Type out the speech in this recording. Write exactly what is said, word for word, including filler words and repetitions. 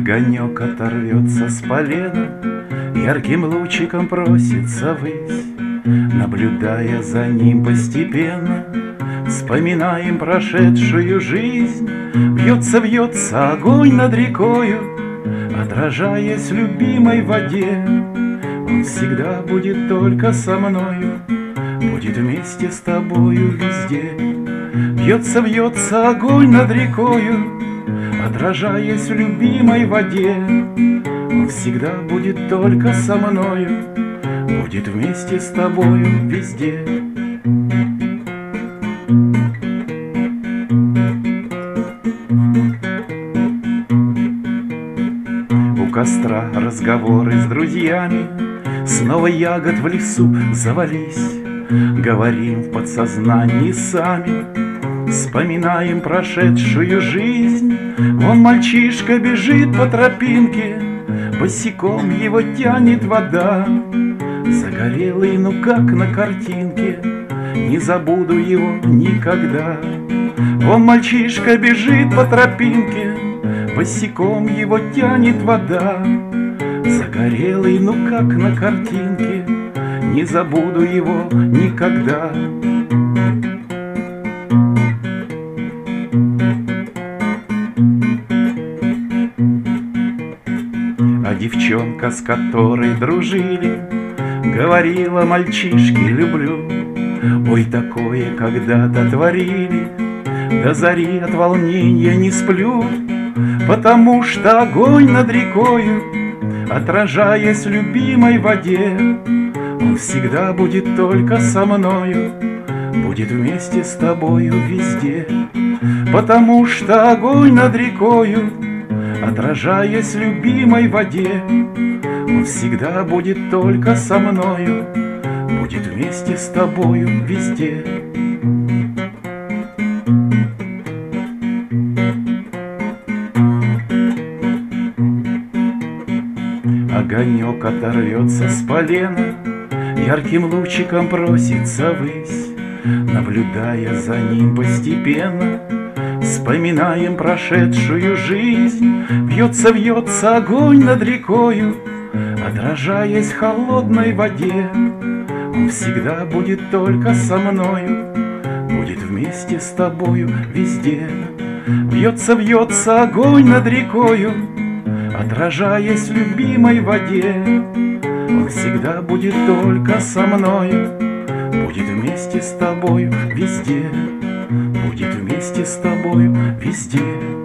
Огонек оторвется с полена, ярким лучиком просится ввысь. Наблюдая за ним постепенно, вспоминаем прошедшую жизнь. Вьется, вьется огонь над рекою, отражаясь в любимой воде. Он всегда будет только со мною, будет вместе с тобою везде. Вьется, вьется огонь над рекою, отражаясь в любимой воде. Он всегда будет только со мною, будет вместе с тобою везде. У костра разговоры с друзьями, снова ягод в лесу завались. Говорим в подсознании сами, вспоминаем прошедшую жизнь. Вон мальчишка бежит по тропинке, босиком его тянет вода. Загорелый, ну как на картинке, не забуду его никогда. Вон мальчишка бежит по тропинке, босиком его тянет вода. Загорелый, ну как на картинке, не забуду его никогда. А девчонка, с которой дружили, говорила: мальчишки, люблю. Ой, такое когда-то творили, до зари от волнения не сплю. Потому что огонь над рекою, отражаясь в любимой воде, он всегда будет только со мною, будет вместе с тобою везде. Потому что огонь над рекою, отражаясь в любимой воде, он всегда будет только со мною, будет вместе с тобою везде. Огонек оторвется с полена, ярким лучиком просится ввысь. Наблюдая за ним постепенно, вспоминаем прошедшую жизнь. Вьется, вьется огонь над рекою, отражаясь в холодной воде. Он всегда будет только со мною, будет вместе с тобою везде. Вьется, вьется огонь над рекою, отражаясь в любимой воде. Он всегда будет только со мною, будет вместе с тобою везде, будет вместе с тобою везде.